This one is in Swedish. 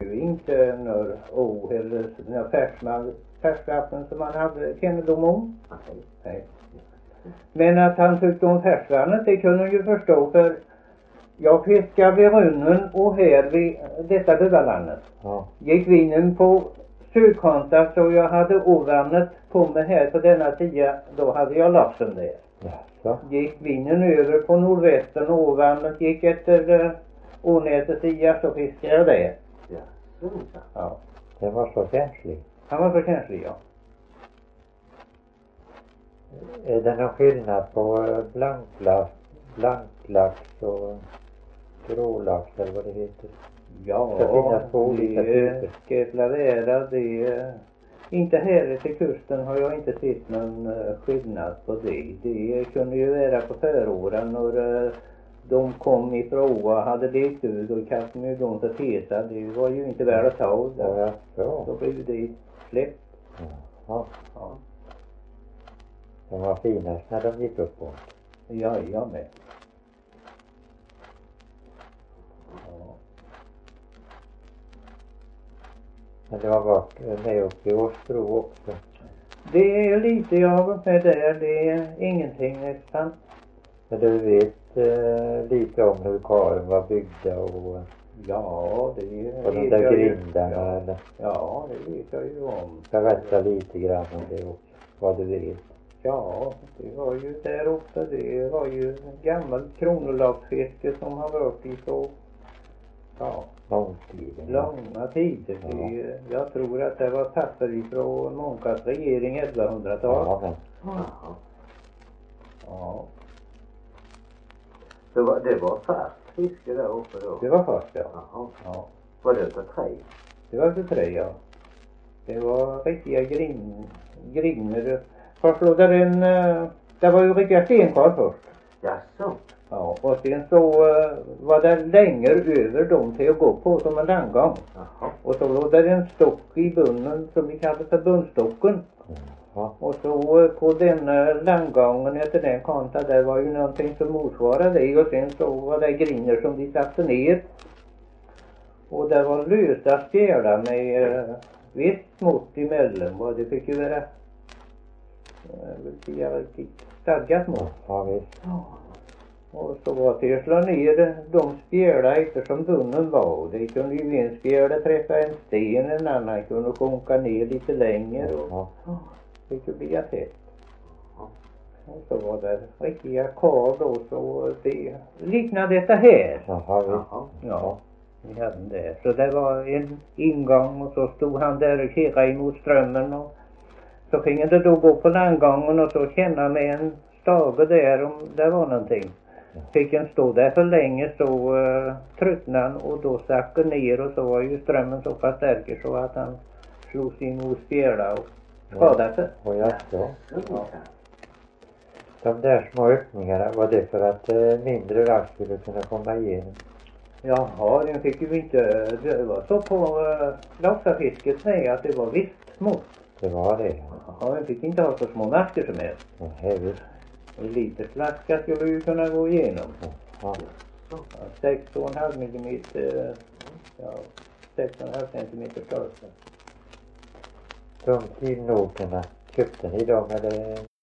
Inte några eller några färskvatten som man hade kännedom om. Nej. Men att han tyckte om färskvattnet, det kunde ju förstå, för jag fiskade vid Runnen och här vid detta Buvalandet. Ja. Gick vinen på sydkonta så jag hade ovannet på mig här på denna sida, då hade jag laxen där. Ja. Gick vinen över på nordvästern och ovannet gick efter ånätets sida, så fiskade jag där. Ja. Den var så känslig. Han var så känslig, ja. Är det någon skillnad på blanklax och grålax eller vad det heter? Ja, Det finns två olika typer. Skeplavera, inte här till kusten har jag inte sett någon skillnad på det. Det kunde ju vara på föråren när de kom ifrån och hade lekt ut och kastade med igång till tesa. Det var ju inte värt att ta. Ja. Då blev det släppt. Ja. Ja. De var finast när de gick upp på. Ja, jag med. Ja. Men det var varit med upp i Åsbro också. Det är lite jag har varit med där. Det är ingenting nästan. Men du vet lite om hur karen var byggda och Ja, det de vet där jag ju. grindarna eller? Ja, det vet jag ju om. Berätta lite grann om det också, vad du vet. Ja, det var ju där uppe. Det var ju en gammal kronolagsfiske som har varit i så långa tider. Ja. Jag tror att det var papper ifrån Månkas regering 1100-tal. Ja, men. Ja. Det var fast fiske där uppe då? Det var först, ja. Jaha. Ja. Var det utav trä? Det var för trä, ja. Det var riktiga griner. Först låg det var ju riktiga stenkar först. Jaså? Ja, och sen så var det längre över dem till att gå på som en landgång. Jaha. Och så låg det en stock i bunnen som vi kallade för bunnstocken. Ja. Och så på den landgången efter den konta där var ju någonting som motsvarade det. Och sen så var det griner som de satte ner. Och det var lösa spjälar med visst mått emellan. Och det fick ju vara riktigt stadgat mått. Ja, visst. Och så var det att slå ner de spjälar eftersom bunnen var. Det kunde ju en spjäla träffa en sten, en annan kunde sjunka ner lite längre. Och det fick ju bli tätt. Och så var det riktiga kar då, så det liknade detta här. Jaha, visst. Ja, vi hade den där. Så det var en ingång och så stod han där och kikade emot strömmen. Och så fick det då gå på landgången och så känna med en stave där om det var någonting. Fick en stå där för länge så tröttnade han och då stack ner och så var ju strömmen så pass stark så att han slog sin mot spjäla och skadade sig. Och jaså. De där små öppningarna, var det för att mindre rask skulle kunna komma igenom? Jaha, den fick ju inte, det var så på laxafisket med att det var visst små. Det var det. Ja, den fick inte ha så små masker som helst. Ja, visst. En liten flaska skulle ju kunna gå igenom. Ja. 6,5 millimeter, 6,5 centimeter större. De kylnoterna, köpte ni dem eller